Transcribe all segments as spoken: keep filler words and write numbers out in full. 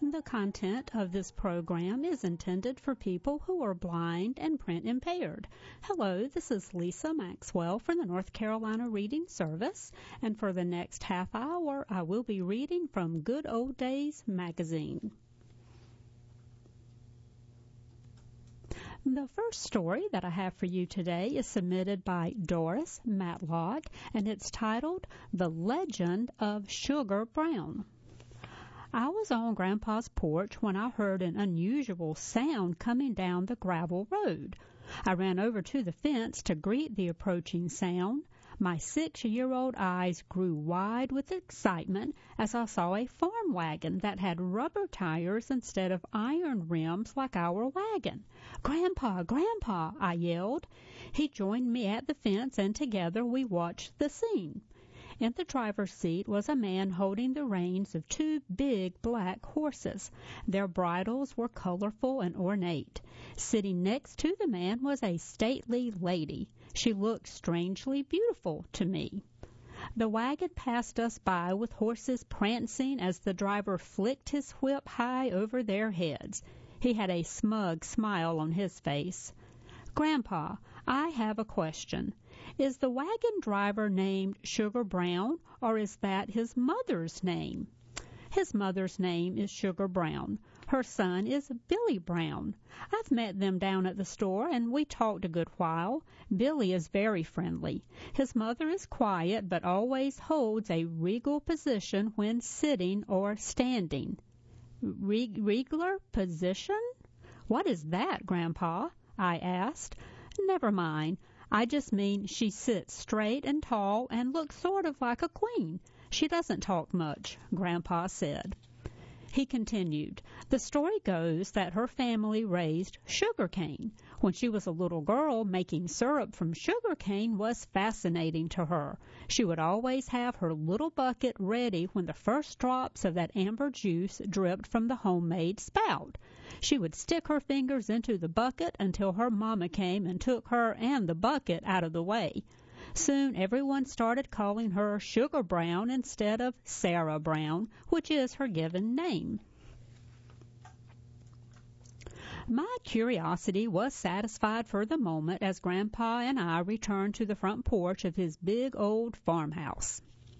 The content of this program is intended for people who are blind and print impaired. Hello, this is Lisa Maxwell from the North Carolina Reading Service, and for the next half hour I will be reading from Good Old Days magazine. The first story that I have for you today is submitted by Doris Matlock, and it's titled The Legend of Sugar Brown. I was on Grandpa's porch when I heard an unusual sound coming down the gravel road. I ran over to the fence to greet the approaching sound. My six-year-old eyes grew wide with excitement as I saw a farm wagon that had rubber tires instead of iron rims like our wagon. "Grandpa, Grandpa!" I yelled. He joined me at the fence, and together we watched the scene. In the driver's seat was a man holding the reins of two big black horses. Their bridles were colorful and ornate. Sitting next to the man was a stately lady. She looked strangely beautiful to me. The wagon passed us by with horses prancing as the driver flicked his whip high over their heads. He had a smug smile on his face. "Grandpa, I have a question. Is the wagon driver named Sugar Brown, or is that his mother's name?" "His mother's name is Sugar Brown. Her son is Billy Brown. I've met them down at the store, and we talked a good while. Billy is very friendly. His mother is quiet, but always holds a regal position when sitting or standing." Reg- "Regular position? What is that, Grandpa?" I asked. "Never mind. I just mean she sits straight and tall and looks sort of like a queen. She doesn't talk much," Grandpa said. He continued, "The story goes that her family raised sugar cane. When she was a little girl, making syrup from sugar cane was fascinating to her. She would always have her little bucket ready when the first drops of that amber juice dripped from the homemade spout. She would stick her fingers into the bucket until her mama came and took her and the bucket out of the way. Soon everyone started calling her Sugar Brown instead of Sarah Brown, which is her given name." My curiosity was satisfied for the moment as Grandpa and I returned to the front porch of his big old farmhouse.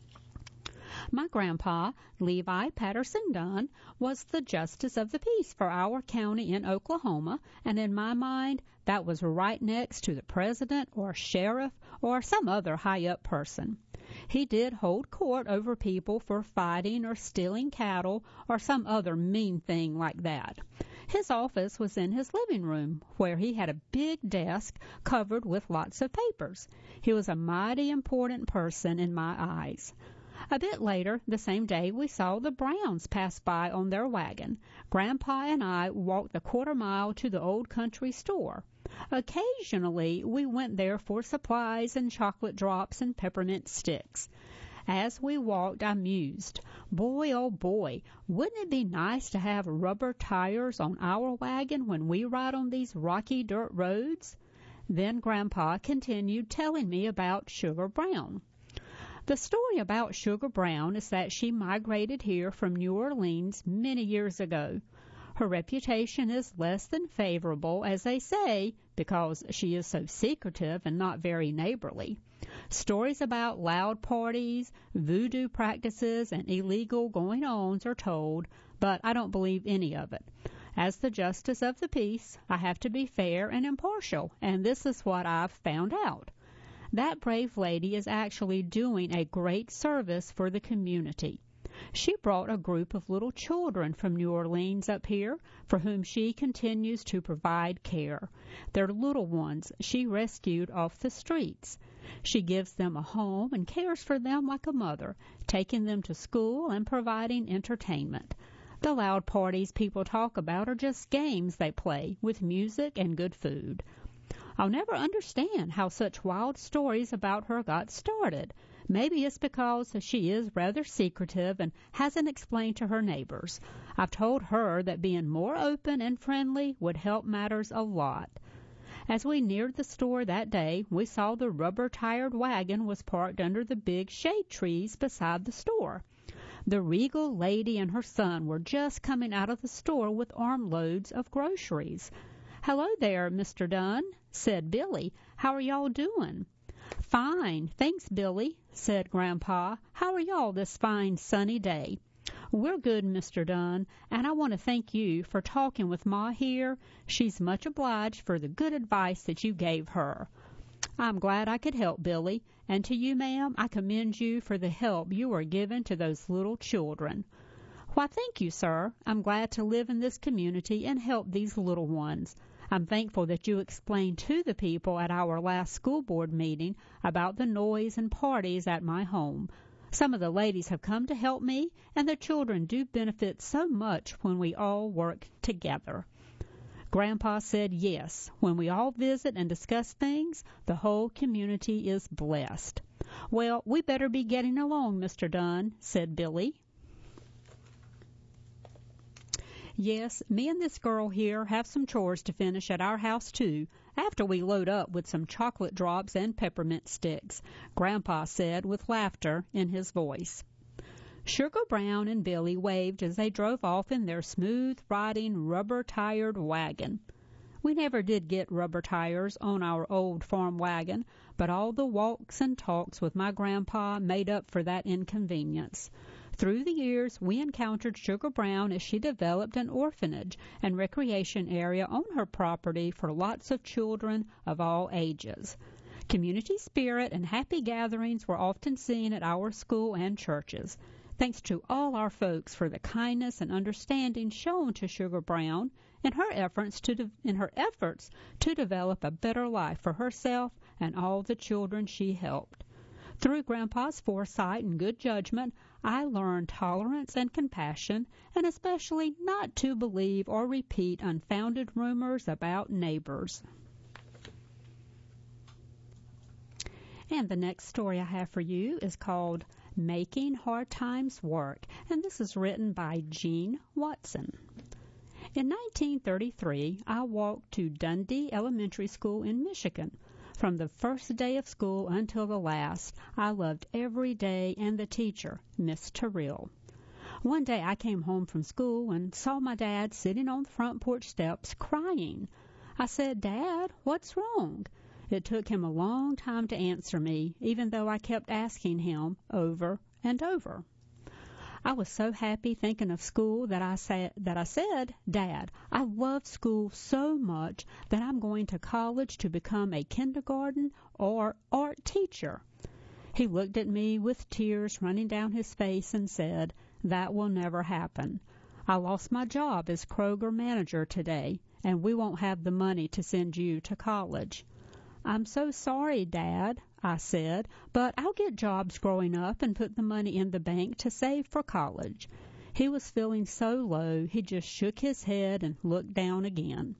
My grandpa, Levi Patterson Dunn, was the Justice of the Peace for our county in Oklahoma, and in my mind, that was right next to the president or sheriff or some other high-up person. He did hold court over people for fighting or stealing cattle or some other mean thing like that. His office was in his living room, where he had a big desk covered with lots of papers. He was a mighty important person in my eyes. A bit later, the same day, we saw the Browns pass by on their wagon. Grandpa and I walked the quarter mile to the old country store. Occasionally, we went there for supplies and chocolate drops and peppermint sticks. As we walked, I mused, boy, oh boy, wouldn't it be nice to have rubber tires on our wagon when we ride on these rocky dirt roads? Then Grandpa continued telling me about Sugar Brown. The story about Sugar Brown is that she migrated here from New Orleans many years ago. Her reputation is less than favorable, as they say, because she is so secretive and not very neighborly. Stories about loud parties, voodoo practices, and illegal going-ons are told, but I don't believe any of it. As the Justice of the Peace, I have to be fair and impartial, and this is what I've found out. That brave lady is actually doing a great service for the community. She brought a group of little children from New Orleans up here for whom she continues to provide care. They're little ones she rescued off the streets. She gives them a home and cares for them like a mother, taking them to school and providing entertainment. The loud parties people talk about are just games they play with music and good food. I'll never understand how such wild stories about her got started. Maybe it's because she is rather secretive and hasn't explained to her neighbors. I've told her that being more open and friendly would help matters a lot. As we neared the store that day, we saw the rubber-tired wagon was parked under the big shade trees beside the store. The regal lady and her son were just coming out of the store with armloads of groceries. "Hello there, Mister Dunn," said Billy. "How are y'all doing?" "Fine, thanks, Billy," said Grandpa. "How are y'all this fine sunny day?" "We're good, Mister Dunn, and I want to thank you for talking with Ma here. She's much obliged for the good advice that you gave her." "I'm glad I could help, Billy, and to you, ma'am, I commend you for the help you are giving to those little children." "Why, thank you, sir. I'm glad to live in this community and help these little ones. I'm thankful that you explained to the people at our last school board meeting about the noise and parties at my home. Some of the ladies have come to help me, and the children do benefit so much when we all work together." Grandpa said yes. When we all visit and discuss things, the whole community is blessed. "Well, we better be getting along, Mister Dunn," said Billy. "Yes, me and this girl here have some chores to finish at our house, too, after we load up with some chocolate drops and peppermint sticks," Grandpa said with laughter in his voice. Sugar Brown and Billy waved as they drove off in their smooth-riding, rubber-tired wagon. We never did get rubber tires on our old farm wagon, but all the walks and talks with my grandpa made up for that inconvenience. Through the years, we encountered Sugar Brown as she developed an orphanage and recreation area on her property for lots of children of all ages. Community spirit and happy gatherings were often seen at our school and churches. Thanks to all our folks for the kindness and understanding shown to Sugar Brown in her efforts to de- in her efforts to develop a better life for herself and all the children she helped. Through Grandpa's foresight and good judgment, I learned tolerance and compassion, and especially not to believe or repeat unfounded rumors about neighbors. And the next story I have for you is called Making Hard Times Work, and this is written by Jean Watson. In nineteen thirty-three, I walked to Dundee Elementary School in Michigan. From the first day of school until the last, I loved every day and the teacher, Miss Terrell. One day I came home from school and saw my dad sitting on the front porch steps crying. I said, "Dad, what's wrong?" It took him a long time to answer me, even though I kept asking him over and over. I was so happy thinking of school that I said, that I said, "Dad, I love school so much that I'm going to college to become a kindergarten or art teacher." He looked at me with tears running down his face and said, "That will never happen. I lost my job as Kroger manager today, and we won't have the money to send you to college." "I'm so sorry, Dad," I said, "but I'll get jobs growing up and put the money in the bank to save for college." He was feeling so low, he just shook his head and looked down again.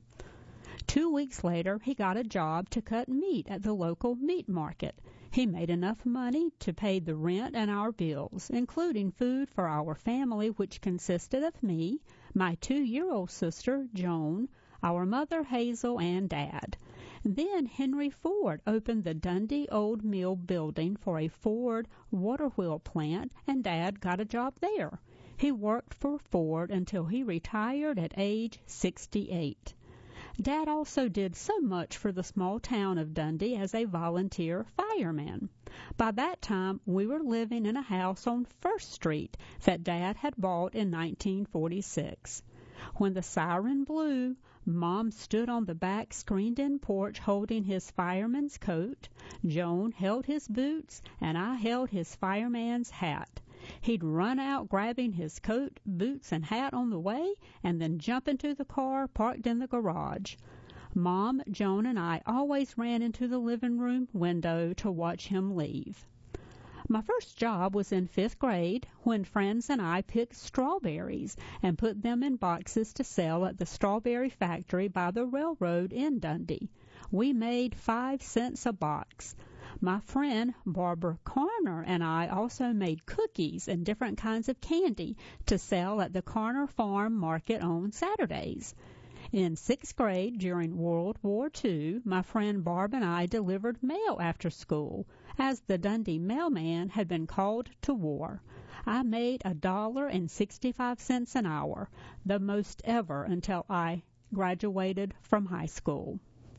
Two weeks later, he got a job to cut meat at the local meat market. He made enough money to pay the rent and our bills, including food for our family, which consisted of me, my two-year-old sister, Joan, our mother, Hazel, and Dad. Then Henry Ford opened the Dundee Old Mill building for a Ford water wheel plant, and Dad got a job there. He worked for Ford until he retired at age sixty-eight. Dad also did so much for the small town of Dundee as a volunteer fireman. By that time, we were living in a house on First Street that Dad had bought in nineteen forty-six. When the siren blew, Mom stood on the back screened-in porch holding his fireman's coat. Joan held his boots, and I held his fireman's hat. He'd run out grabbing his coat, boots, and hat on the way, and then jump into the car parked in the garage. Mom, Joan, and I always ran into the living room window to watch him leave. My first job was in fifth grade when friends and I picked strawberries and put them in boxes to sell at the strawberry factory by the railroad in Dundee. We made five cents a box. My friend Barbara Carner and I also made cookies and different kinds of candy to sell at the Carner Farm Market on Saturdays. In sixth grade, during World War Two, my friend Barb and I delivered mail after school. as the Dundee mailman had been called to war. I made a dollar and sixty-five cents an hour, the most ever until I graduated from high school.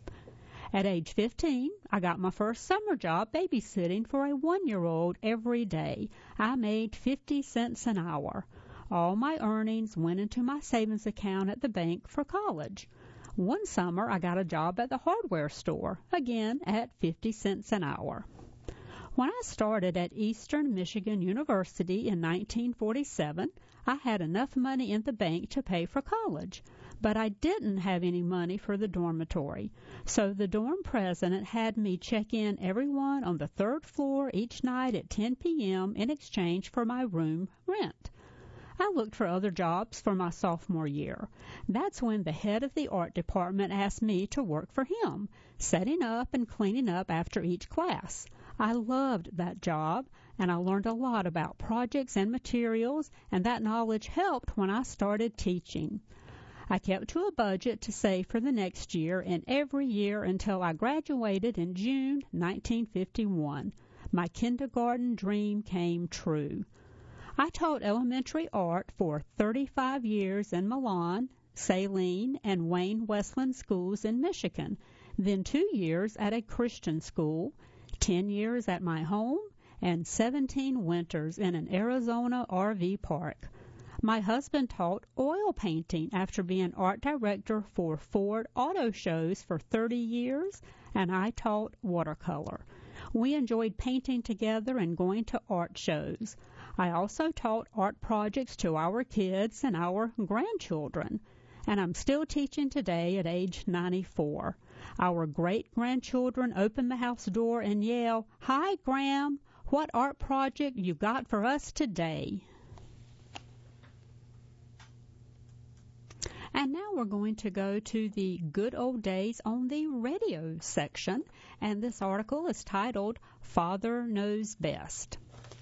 At age fifteen, I got my first summer job babysitting for a one-year-old every day. I made fifty cents an hour. All my earnings went into my savings account at the bank for college. One summer, I got a job at the hardware store, again at fifty cents an hour. When I started at Eastern Michigan University in nineteen forty-seven, I had enough money in the bank to pay for college, but I didn't have any money for the dormitory, so the dorm president had me check in everyone on the third floor each night at ten p.m. in exchange for my room rent. I looked for other jobs for my sophomore year. That's when the head of the art department asked me to work for him, setting up and cleaning up after each class. I loved that job, and I learned a lot about projects and materials, and that knowledge helped when I started teaching. I kept to a budget to save for the next year and every year until I graduated in June nineteen fifty-one. My kindergarten dream came true. I taught elementary art for thirty-five years in Milan, Saline, and Wayne Westland schools in Michigan, then two years at a Christian school, ten years at my home, and seventeen winters in an Arizona R V park. My husband taught oil painting after being art director for Ford Auto Shows for thirty years, and I taught watercolor. We enjoyed painting together and going to art shows. I also taught art projects to our kids and our grandchildren, and I'm still teaching today at age ninety-four. Our great-grandchildren open the house door and yell, "Hi, Gram, what art project you got for us today?" And now we're going to go to the good old days on the radio section, and this article is titled, Father Knows Best.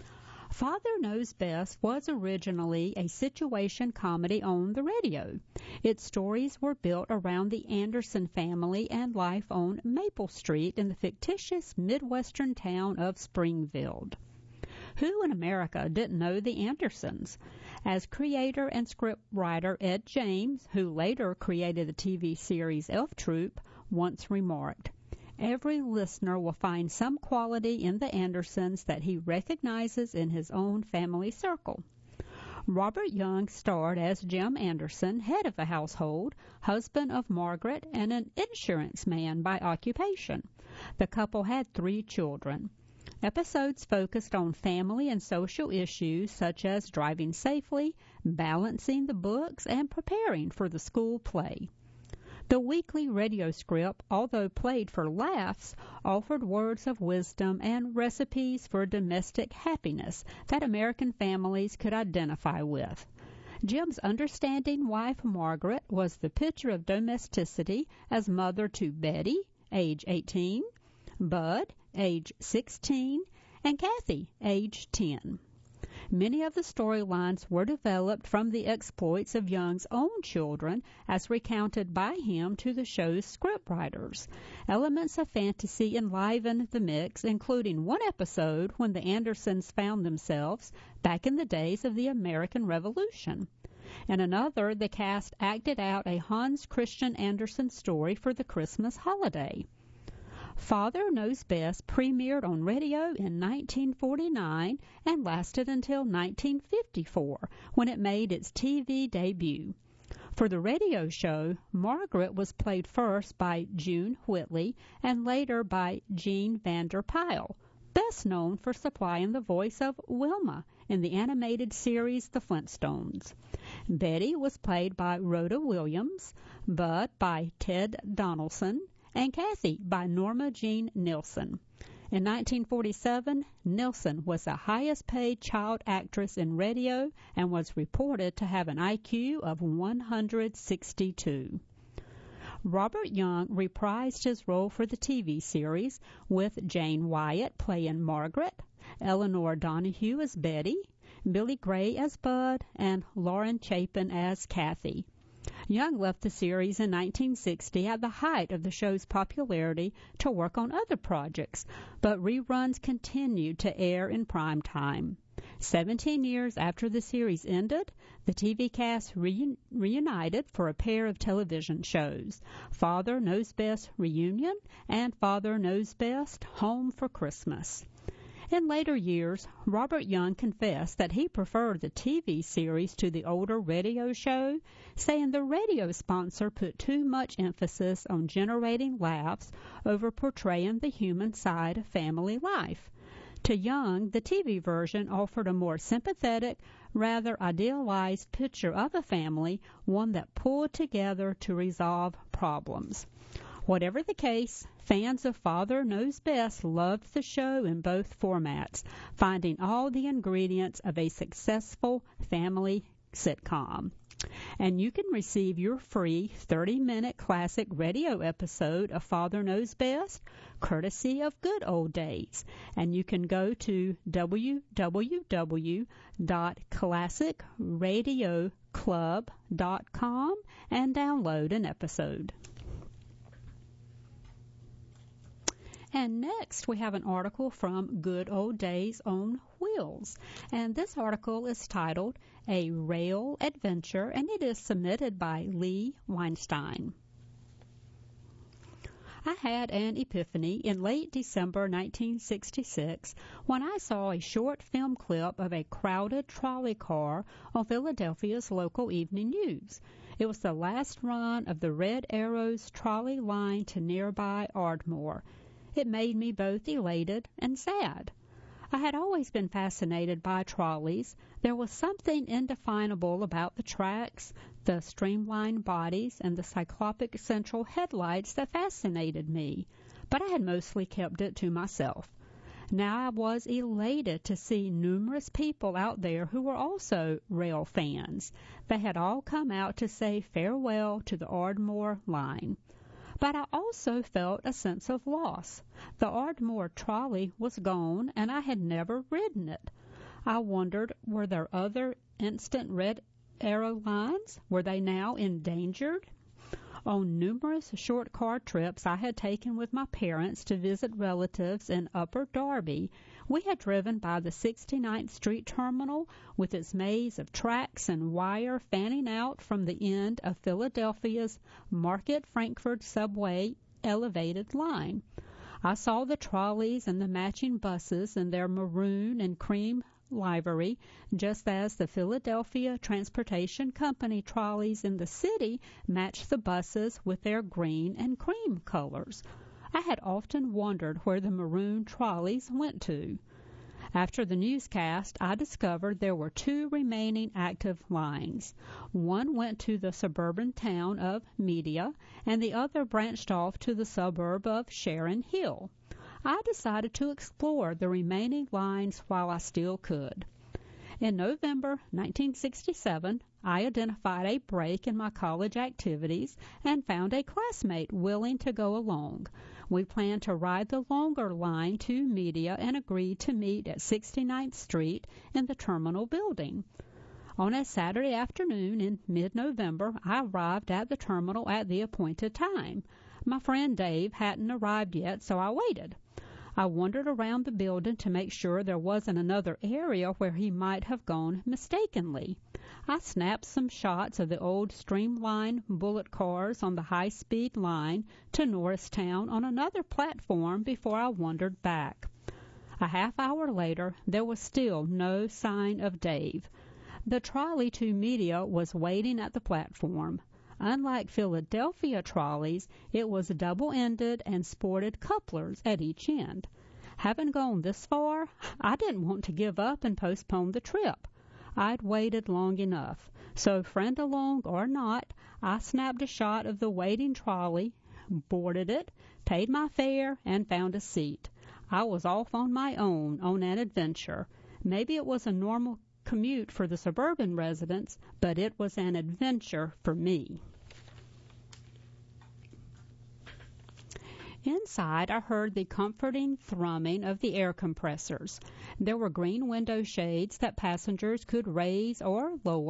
Father Knows Best was originally a situation comedy on the radio. Its stories were built around the Anderson family and life on Maple Street in the fictitious Midwestern town of Springfield. Who in America didn't know the Andersons? As creator and scriptwriter Ed James, who later created the T V series Elf Troop, once remarked, "Every listener will find some quality in the Andersons that he recognizes in his own family circle." Robert Young starred as Jim Anderson, head of the household, husband of Margaret, and an insurance man by occupation. The couple had three children. Episodes focused on family and social issues such as driving safely, balancing the books, and preparing for the school play. The weekly radio script, although played for laughs, offered words of wisdom and recipes for domestic happiness that American families could identify with. Jim's understanding wife, Margaret, was the picture of domesticity as mother to Betty, age eighteen, Bud, age sixteen, and Kathy, age ten. Many of the storylines were developed from the exploits of Young's own children as recounted by him to the show's scriptwriters. Elements of fantasy enlivened the mix, including one episode when the Andersons found themselves back in the days of the American Revolution. In another, the cast acted out a Hans Christian Andersen story for the Christmas holiday. Father Knows Best premiered on radio in nineteen forty-nine and lasted until nineteen fifty-four, when it made its T V debut. For the radio show, Margaret was played first by June Whitley and later by Jean Vander Pyle, best known for supplying the voice of Wilma in the animated series The Flintstones. Betty was played by Rhoda Williams, Bud by Ted Donaldson, and Kathy by Norma Jean Nilsson. In nineteen forty-seven, Nilsson was the highest-paid child actress in radio and was reported to have an I Q of one hundred sixty-two. Robert Young reprised his role for the T V series, with Jane Wyatt playing Margaret, Eleanor Donahue as Betty, Billy Gray as Bud, and Lauren Chapin as Kathy. Young left the series in nineteen sixty at the height of the show's popularity to work on other projects, but reruns continued to air in prime time. Seventeen years after the series ended, the T V cast reun- reunited for a pair of television shows, Father Knows Best Reunion and Father Knows Best Home for Christmas. In later years, Robert Young confessed that he preferred the T V series to the older radio show, saying the radio sponsor put too much emphasis on generating laughs over portraying the human side of family life. To Young, the T V version offered a more sympathetic, rather idealized picture of a family, one that pulled together to resolve problems. Whatever the case, fans of Father Knows Best loved the show in both formats, finding all the ingredients of a successful family sitcom. And you can receive your free thirty-minute classic radio episode of Father Knows Best, courtesy of Good Old Days. And you can go to w w w dot classic radio club dot com and download an episode. And next, we have an article from Good Old Days on Wheels. And this article is titled A Rail Adventure, and it is submitted by Lee Weinstein. I had an epiphany in late December nineteen sixty-six when I saw a short film clip of a crowded trolley car on Philadelphia's local evening news. It was the last run of the Red Arrows trolley line to nearby Ardmore. It made me both elated and sad. I had always been fascinated by trolleys. There was something indefinable about the tracks, the streamlined bodies, and the cyclopic central headlights that fascinated me, but I had mostly kept it to myself. Now I was elated to see numerous people out there who were also rail fans. They had all come out to say farewell to the Ardmore line. But I also felt a sense of loss. The Ardmore trolley was gone, and I had never ridden it. I wondered, were there other instant Red Arrow lines? Were they now endangered? On numerous short car trips I had taken with my parents to visit relatives in Upper Darby, we had driven by the sixty-ninth Street Terminal with its maze of tracks and wire fanning out from the end of Philadelphia's Market Frankford subway elevated line. I saw the trolleys and the matching buses in their maroon and cream livery, just as the Philadelphia Transportation Company trolleys in the city matched the buses with their green and cream colors. I had often wondered where the maroon trolleys went to. After the newscast, I discovered there were two remaining active lines. One went to the suburban town of Media, and the other branched off to the suburb of Sharon Hill. I decided to explore the remaining lines while I still could. In November nineteen sixty-seven, I identified a break in my college activities and found a classmate willing to go along. We planned to ride the longer line to Media and agreed to meet at sixty-ninth Street in the terminal building. On a Saturday afternoon in mid-November, I arrived at the terminal at the appointed time. My friend Dave hadn't arrived yet, so I waited. I wandered around the building to make sure there wasn't another area where he might have gone mistakenly. I snapped some shots of the old streamlined bullet cars on the high-speed line to Norristown on another platform before I wandered back. A half hour later, there was still no sign of Dave. The trolley to Media was waiting at the platform. Unlike Philadelphia trolleys, it was double-ended and sported couplers at each end. Having gone this far, I didn't want to give up and postpone the trip. I'd waited long enough, so friend along or not, I snapped a shot of the waiting trolley, boarded it, paid my fare, and found a seat. I was off on my own on an adventure. Maybe it was a normal commute for the suburban residents, but it was an adventure for me. Inside, I heard the comforting thrumming of the air compressors. There were green window shades that passengers could raise or lower,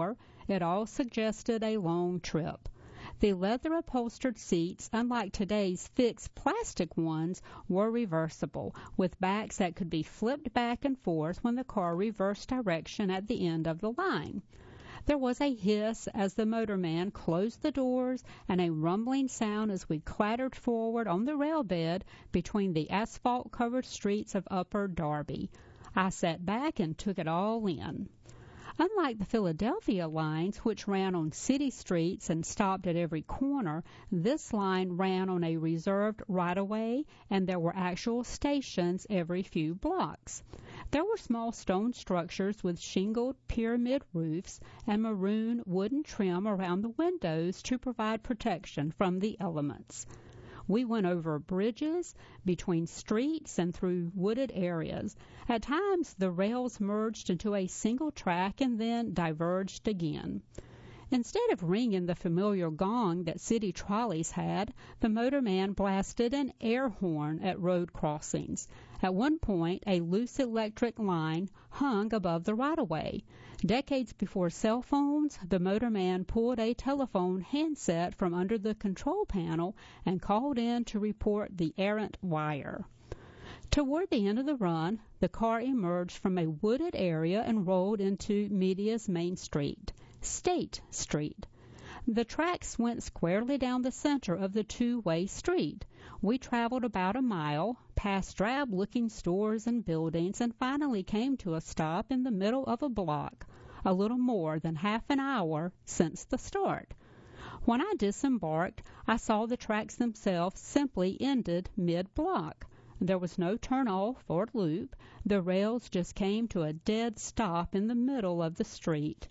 It all suggested a long trip. The leather-upholstered seats, unlike today's fixed plastic ones, were reversible, with backs that could be flipped back and forth when the car reversed direction at the end of the line. There was a hiss as the motorman closed the doors and a rumbling sound as we clattered forward on the rail bed between the asphalt-covered streets of Upper Darby. I sat back and took it all in. Unlike the Philadelphia lines, which ran on city streets and stopped at every corner, this line ran on a reserved right-of-way, and there were actual stations every few blocks. There were small stone structures with shingled pyramid roofs and maroon wooden trim around the windows to provide protection from the elements. We went over bridges, between streets, and through wooded areas. At times, the rails merged into a single track and then diverged again. Instead of ringing the familiar gong that city trolleys had, the motorman blasted an air horn at road crossings. At one point, a loose electric line hung above the right-of-way. Decades before cell phones, the motorman pulled a telephone handset from under the control panel and called in to report the errant wire. Toward the end of the run, the car emerged from a wooded area and rolled into Media's main street, State Street. The tracks went squarely down the center of the two-way street. We traveled about a mile, past drab-looking stores and buildings, and finally came to a stop in the middle of a block, a little more than half an hour since the start. When I disembarked, I saw the tracks themselves simply ended mid-block. There was no turn-off or loop. The rails just came to a dead stop in the middle of the street.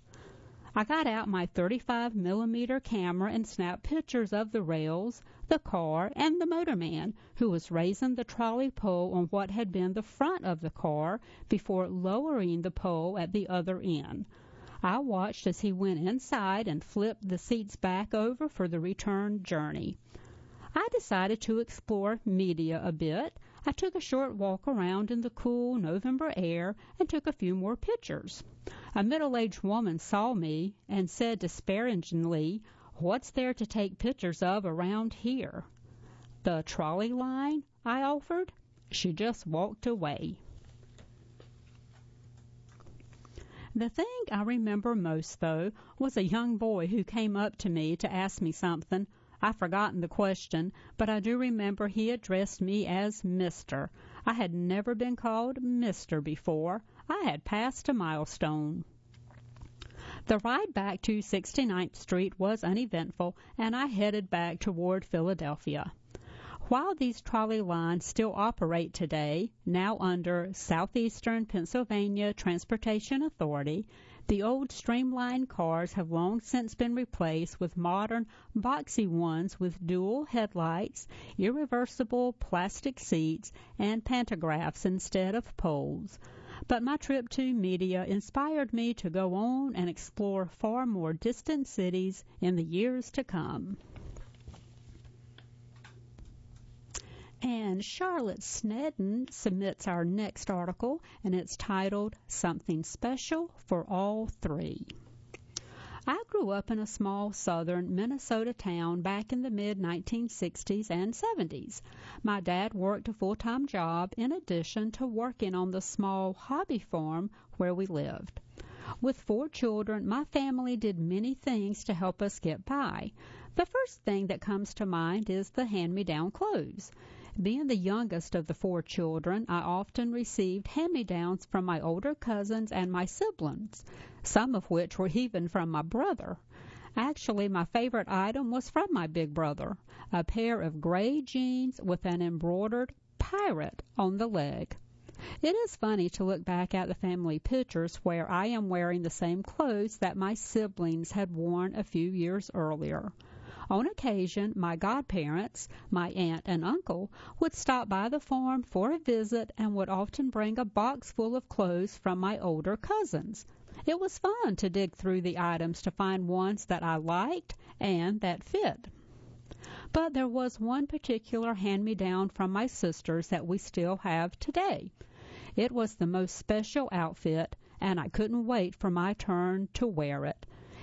I got out my thirty-five millimeter camera and snapped pictures of the rails, the car, and the motorman, who was raising the trolley pole on what had been the front of the car before lowering the pole at the other end. I watched as he went inside and flipped the seats back over for the return journey. I decided to explore Media a bit. I took a short walk around in the cool November air and took a few more pictures. A middle-aged woman saw me and said disparagingly, "What's there to take pictures of around here?" "The trolley line," I offered. She just walked away. The thing I remember most, though, was a young boy who came up to me to ask me something. I've forgotten the question, but I do remember he addressed me as Mister I had never been called Mister before. I had passed a milestone. The ride back to sixty-ninth Street was uneventful, and I headed back toward Philadelphia. While these trolley lines still operate today, now under Southeastern Pennsylvania Transportation Authority, the old streamlined cars have long since been replaced with modern, boxy ones with dual headlights, irreversible plastic seats, and pantographs instead of poles. But my trip to Media inspired me to go on and explore far more distant cities in the years to come. And Charlotte Snedden submits our next article, and it's titled Something Special for All Three. I grew up in a small southern Minnesota town back in the mid nineteen sixties and seventies. My dad worked a full-time job in addition to working on the small hobby farm where we lived. With four children, my family did many things to help us get by. The first thing that comes to mind is the hand-me-down clothes. Being the youngest of the four children, I often received hand-me-downs from my older cousins and my siblings, some of which were even from my brother. Actually, my favorite item was from my big brother, a pair of gray jeans with an embroidered pirate on the leg. It is funny to look back at the family pictures where I am wearing the same clothes that my siblings had worn a few years earlier. On occasion, my godparents, my aunt and uncle, would stop by the farm for a visit and would often bring a box full of clothes from my older cousins. It was fun to dig through the items to find ones that I liked and that fit. But there was one particular hand-me-down from my sisters that we still have today. It was the most special outfit, and I couldn't wait for my turn to wear it.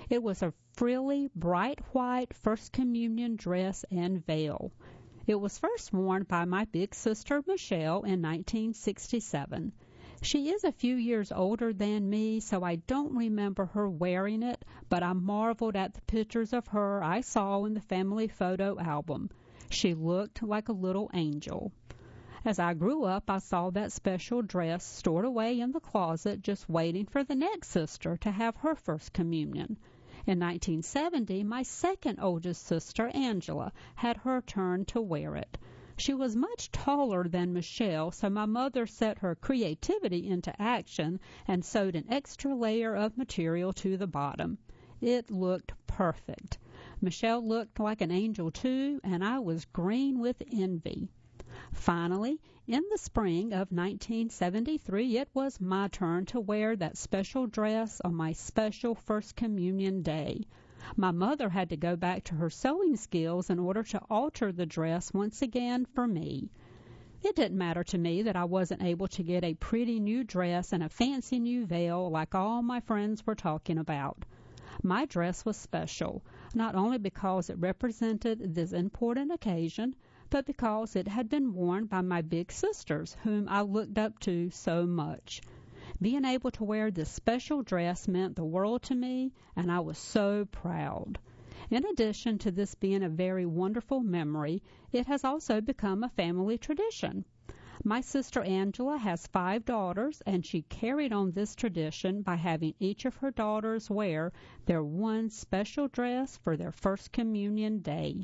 It was a frilly, bright white First Communion dress and veil. It was first worn by my big sister Michelle in nineteen sixty-seven. She is a few years older than me, so I don't remember her wearing it, but I marveled at the pictures of her I saw in the family photo album. She looked like a little angel. As I grew up, I saw that special dress stored away in the closet, just waiting for the next sister to have her First Communion. In nineteen seventy, my second oldest sister, Angela, had her turn to wear it. She was much taller than Michelle, so my mother set her creativity into action and sewed an extra layer of material to the bottom. It looked perfect. Michelle looked like an angel, too, and I was green with envy. Finally, in the spring of nineteen seventy-three, it was my turn to wear that special dress on my special First Communion day. My mother had to go back to her sewing skills in order to alter the dress once again for me. It didn't matter to me that I wasn't able to get a pretty new dress and a fancy new veil like all my friends were talking about. My dress was special, not only because it represented this important occasion, but because it had been worn by my big sisters, whom I looked up to so much. Being able to wear this special dress meant the world to me, and I was so proud. In addition to this being a very wonderful memory, it has also become a family tradition. My sister Angela has five daughters, and she carried on this tradition by having each of her daughters wear their one special dress for their First Communion day.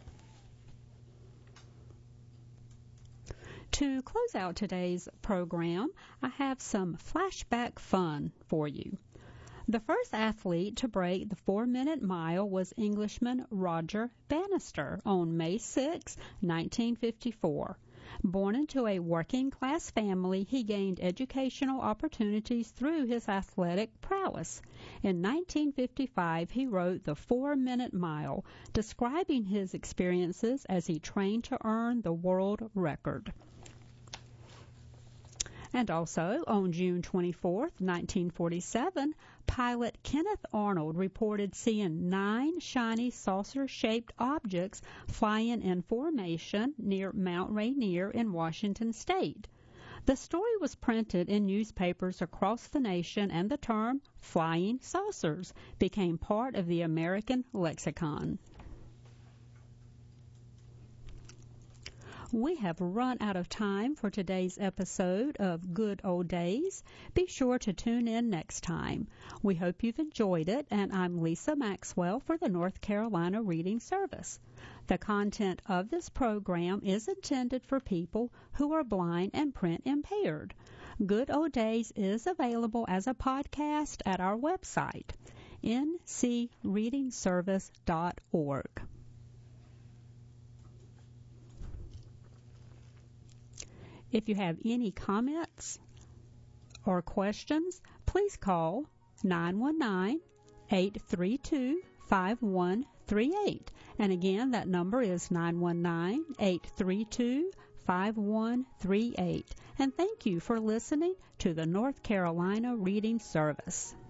To close out today's program, I have some flashback fun for you. The first athlete to break the four-minute mile was Englishman Roger Bannister on May sixth, nineteen fifty-four. Born into a working-class family, he gained educational opportunities through his athletic prowess. In nineteen fifty-five, he wrote The Four-Minute Mile, describing his experiences as he trained to earn the world record. And also, on June twenty-fourth, nineteen forty-seven, pilot Kenneth Arnold reported seeing nine shiny saucer-shaped objects flying in formation near Mount Rainier in Washington State. The story was printed in newspapers across the nation, and the term flying saucers became part of the American lexicon. We have run out of time for today's episode of Good Old Days. Be sure to tune in next time. We hope you've enjoyed it, and I'm Lisa Maxwell for the North Carolina Reading Service. The content of this program is intended for people who are blind and print impaired. Good Old Days is available as a podcast at our website, n c reading service dot org. If you have any comments or questions, please call nine one nine, eight three two, five one three eight. And again, that number is nine one nine, eight three two, five one three eight. And thank you for listening to the North Carolina Reading Service.